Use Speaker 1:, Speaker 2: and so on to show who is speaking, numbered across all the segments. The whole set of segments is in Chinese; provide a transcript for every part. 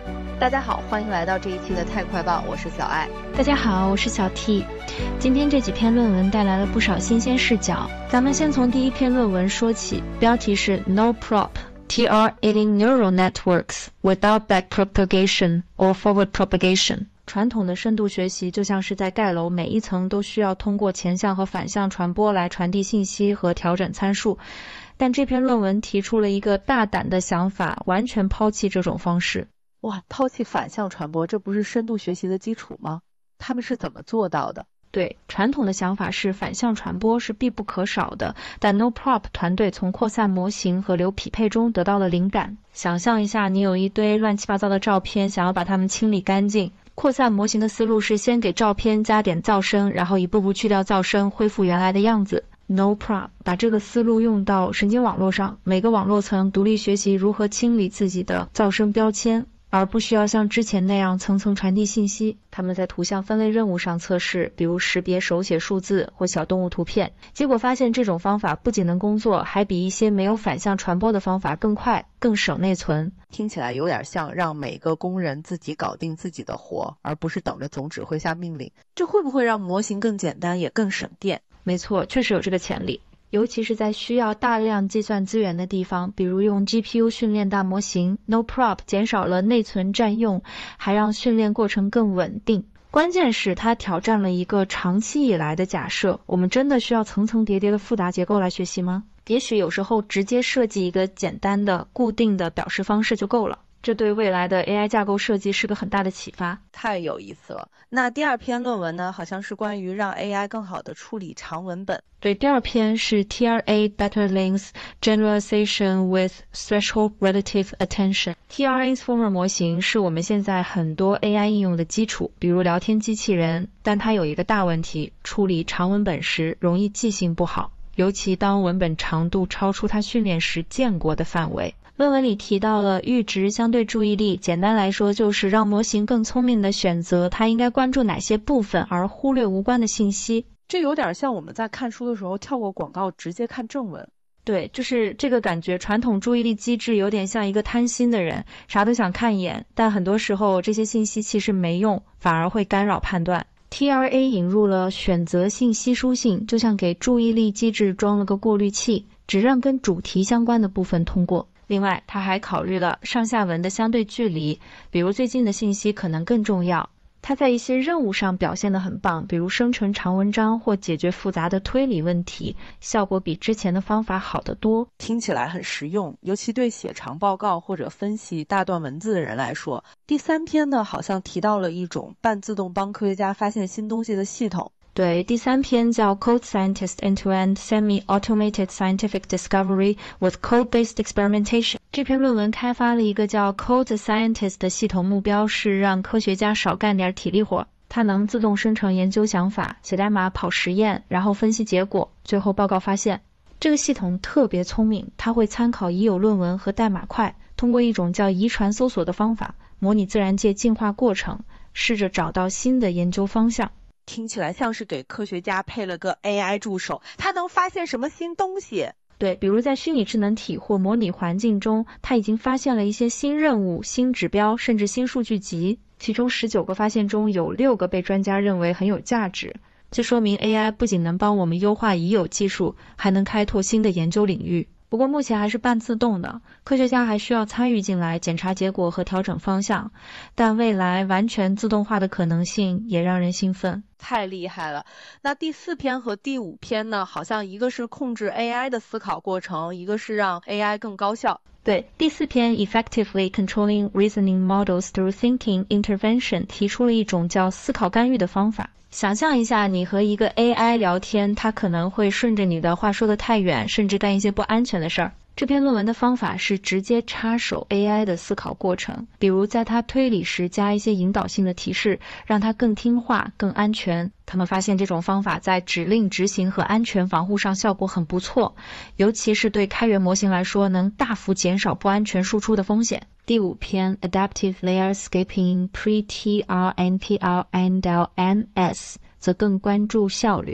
Speaker 1: 大家好，欢迎来到这一期的太快报，我是小爱。
Speaker 2: 大家好，我是小 T。今天这几篇论文带来了不少新鲜视角，咱们先从第一篇论文说起，标题是 No prop TR eating neural networks without backpropagation or forward propagation。传统的深度学习就像是在盖楼，每一层都需要通过前向和反向传播来传递信息和调整参数。但这篇论文提出了一个大胆的想法，完全抛弃这种方式。
Speaker 1: 哇，抛弃反向传播，这不是深度学习的基础吗？他们是怎么做到的？
Speaker 2: 对，传统的想法是反向传播是必不可少的，但 NoProp 团队从扩散模型和流匹配中得到了灵感。想象一下，你有一堆乱七八糟的照片，想要把它们清理干净。扩散模型的思路是先给照片加点噪声，然后一步步去掉噪声，恢复原来的样子。NoProp 把这个思路用到神经网络上，每个网络层独立学习如何清理自己的噪声标签，而不需要像之前那样层层传递信息。他们在图像分类任务上测试，比如识别手写数字或小动物图片，结果发现这种方法不仅能工作，还比一些没有反向传播的方法更快、更省内存。
Speaker 1: 听起来有点像让每个工人自己搞定自己的活，而不是等着总指挥下命令。这会不会让模型更简单，也更省电？
Speaker 2: 没错，确实有这个潜力。尤其是在需要大量计算资源的地方，比如用 GPU 训练大模型， NoProp 减少了内存占用，还让训练过程更稳定。关键是它挑战了一个长期以来的假设，我们真的需要层层叠叠的复杂结构来学习吗？也许有时候直接设计一个简单的固定的表示方式就够了。这对未来的 AI 架构设计是个很大的启发。
Speaker 1: 太有意思了。那第二篇论文呢，好像是关于让 AI 更好的处理长文本。
Speaker 2: 对，第二篇是 TRA Better Links Generalization with Threshold Relative Attention。 Transformer 模型是我们现在很多 AI 应用的基础，比如聊天机器人，但它有一个大问题，处理长文本时容易记性不好，尤其当文本长度超出它训练时见过的范围。论文里提到了阈值相对注意力，简单来说就是让模型更聪明地选择它应该关注哪些部分，而忽略无关的信息。
Speaker 1: 这有点像我们在看书的时候跳过广告直接看正文。
Speaker 2: 对，就是这个感觉。传统注意力机制有点像一个贪心的人，啥都想看一眼，但很多时候这些信息其实没用，反而会干扰判断。TRA 引入了选择性稀疏性，就像给注意力机制装了个过滤器，只让跟主题相关的部分通过。另外，他还考虑了上下文的相对距离，比如最近的信息可能更重要。他在一些任务上表现得很棒，比如生成长文章或解决复杂的推理问题，效果比之前的方法好得多。
Speaker 1: 听起来很实用，尤其对写长报告或者分析大段文字的人来说。第三篇呢，好像提到了一种半自动帮科学家发现新东西的系统。
Speaker 2: 对，第三篇叫 Code Scientist End-to-End Semi-Automated Scientific Discovery with Code-Based Experimentation。 这篇论文开发了一个叫 Code Scientist 的系统，目标是让科学家少干点体力活。它能自动生成研究想法，写代码跑实验，然后分析结果，最后报告发现。这个系统特别聪明，它会参考已有论文和代码块，通过一种叫遗传搜索的方法，模拟自然界进化过程，试着找到新的研究方向。
Speaker 1: 听起来像是给科学家配了个 AI 助手，它能发现什么新东西？
Speaker 2: 对，比如在虚拟智能体或模拟环境中，它已经发现了一些新任务、新指标，甚至新数据集，其中19个发现中有6个被专家认为很有价值。这说明 AI 不仅能帮我们优化已有技术，还能开拓新的研究领域。不过目前还是半自动的，科学家还需要参与进来，检查结果和调整方向。但未来完全自动化的可能性也让人兴奋。
Speaker 1: 太厉害了。那第4篇和第5篇呢，好像一个是控制 AI 的思考过程，一个是让 AI 更高效。
Speaker 2: 对，第4篇 Effectively Controlling Reasoning Models Through Thinking Intervention 提出了一种叫思考干预的方法。想象一下，你和一个 AI 聊天，它可能会顺着你的话说得太远，甚至干一些不安全的事儿。这篇论文的方法是直接插手 AI 的思考过程，比如在它推理时加一些引导性的提示，让它更听话、更安全。他们发现这种方法在指令执行和安全防护上效果很不错，尤其是对开源模型来说，能大幅减少不安全输出的风险。第5篇 Adaptive Layer Skipping Pre-TR NTR NLMS 则更关注效率。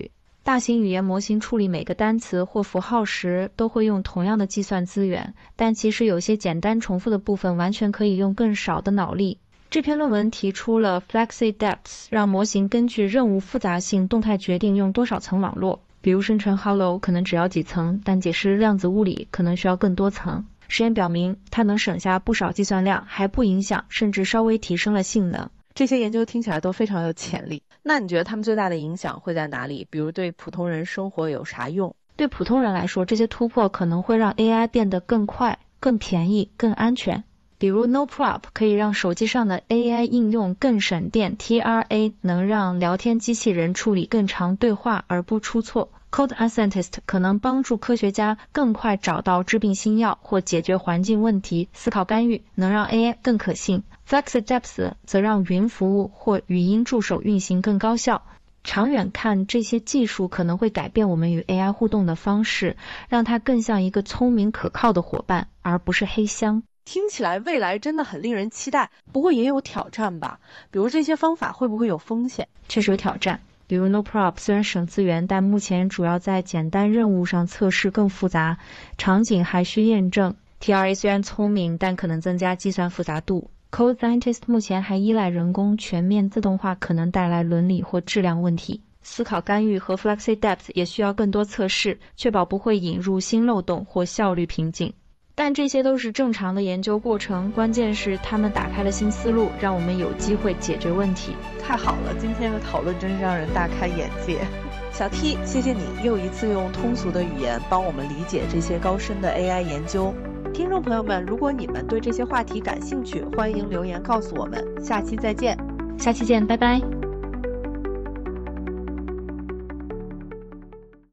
Speaker 2: 大型语言模型处理每个单词或符号时都会用同样的计算资源，但其实有些简单重复的部分完全可以用更少的脑力。这篇论文提出了 FlexiDepth， 让模型根据任务复杂性动态决定用多少层网络，比如生成 Hello 可能只要几层，但解释量子物理可能需要更多层。实验表明它能省下不少计算量，还不影响甚至稍微提升了性能。
Speaker 1: 这些研究听起来都非常有潜力。那你觉得他们最大的影响会在哪里？比如对普通人生活有啥用？
Speaker 2: 对普通人来说，这些突破可能会让 AI 变得更快、更便宜、更安全。比如 NoProp 可以让手机上的 AI 应用更省电， TRA 能让聊天机器人处理更长对话而不出错， Code Assist 可能帮助科学家更快找到治病新药或解决环境问题，思考干预能让 AI 更可信。 FlexiDepth 则让云服务或语音助手运行更高效。长远看，这些技术可能会改变我们与 AI 互动的方式，让它更像一个聪明可靠的伙伴，而不是黑箱。
Speaker 1: 听起来未来真的很令人期待，不过也有挑战吧？比如这些方法会不会有风险？
Speaker 2: 确实有挑战，比如 NoProp 虽然省资源，但目前主要在简单任务上测试更复杂，场景还需验证。 TRA 虽然聪明，但可能增加计算复杂度。Code Scientist 目前还依赖人工，全面自动化可能带来伦理或质量问题。思考干预和 FlexiDepth 也需要更多测试，确保不会引入新漏洞或效率瓶颈。但这些都是正常的研究过程，关键是他们打开了新思路，让我们有机会解决问题。
Speaker 1: 太好了，今天的讨论真是让人大开眼界。小 T， 谢谢你又一次用通俗的语言帮我们理解这些高深的 AI 研究。听众朋友们，如果你们对这些话题感兴趣，欢迎留言告诉我们。下期再见。
Speaker 2: 下期见，拜拜。